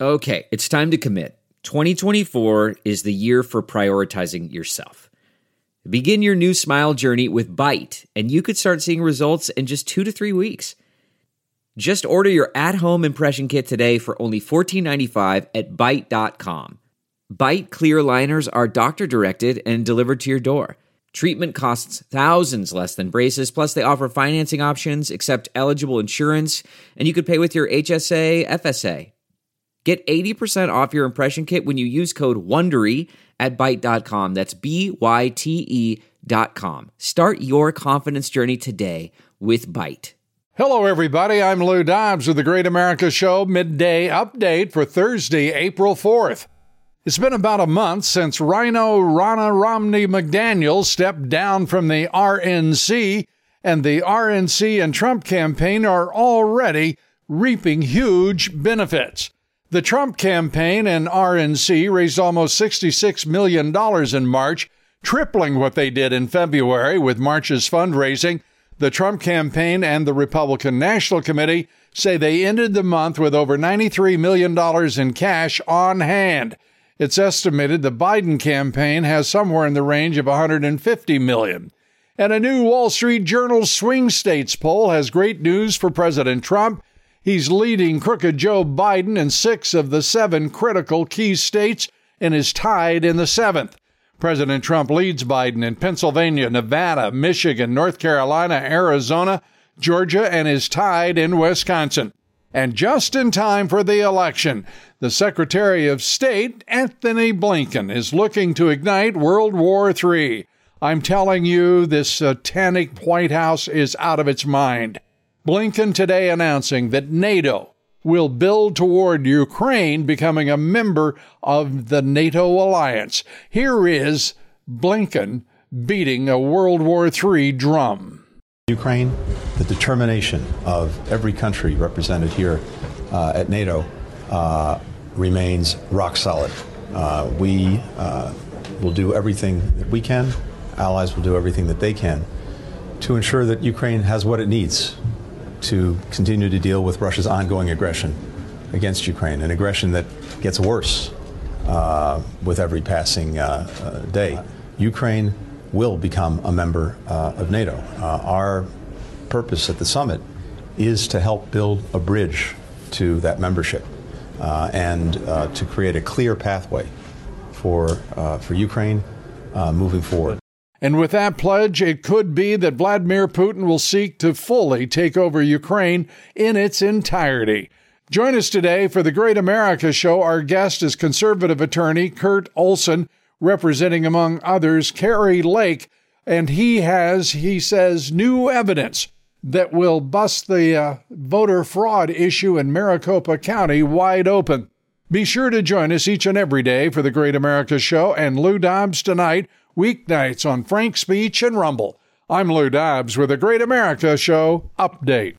Okay, it's time to commit. 2024 is the year for prioritizing yourself. Begin your new smile journey with Byte, and you could start seeing results in just 2 to 3 weeks. Just order your at-home impression kit today for only $14.95 at Byte.com. Byte clear liners are doctor-directed and delivered to your door. Treatment costs thousands less than braces, plus they offer financing options, accept eligible insurance, and you could pay with your HSA, FSA. Get 80% off your impression kit when you use code WONDERY at Byte.com. That's BYTE.com. Start your confidence journey today with Byte. Hello, everybody. I'm Lou Dobbs with the Great America Show Midday Update for Thursday, April 4th. It's been about a month since Rhino Ronna Romney McDaniel stepped down from the RNC, and the RNC and Trump campaign are already reaping huge benefits. The Trump campaign and RNC raised almost $66 million in March, tripling what they did in February with March's fundraising. The Trump campaign and the Republican National Committee say they ended the month with over $93 million in cash on hand. It's estimated the Biden campaign has somewhere in the range of $150 million. And a new Wall Street Journal swing states poll has great news for President Trump. He's leading crooked Joe Biden in 6 of the 7 critical key states and is tied in the 7th. President Trump leads Biden in Pennsylvania, Nevada, Michigan, North Carolina, Arizona, Georgia, and is tied in Wisconsin. And just in time for the election, the Secretary of State, Anthony Blinken, is looking to ignite World War III. I'm telling you, this satanic White House is out of its mind. Blinken today announcing that NATO will build toward Ukraine becoming a member of the NATO alliance. Here is Blinken beating a World War III drum. Ukraine, the determination of every country represented here at NATO remains rock solid. We will do everything that we can, allies will do everything that they can to ensure that Ukraine has what it needs to continue to deal with Russia's ongoing aggression against Ukraine, an aggression that gets worse with every passing day. Ukraine will become a member of NATO. Our purpose at the summit is to help build a bridge to that membership and to create a clear pathway for Ukraine moving forward. And with that pledge, it could be that Vladimir Putin will seek to fully take over Ukraine in its entirety. Join us today for the Great America Show. Our guest is conservative attorney Kurt Olson, representing, among others, Kari Lake. And he says, new evidence that will bust the voter fraud issue in Maricopa County wide open. Be sure to join us each and every day for the Great America Show and Lou Dobbs Tonight, weeknights on Frank Speech and Rumble. I'm Lou Dobbs with the Great America Show Update.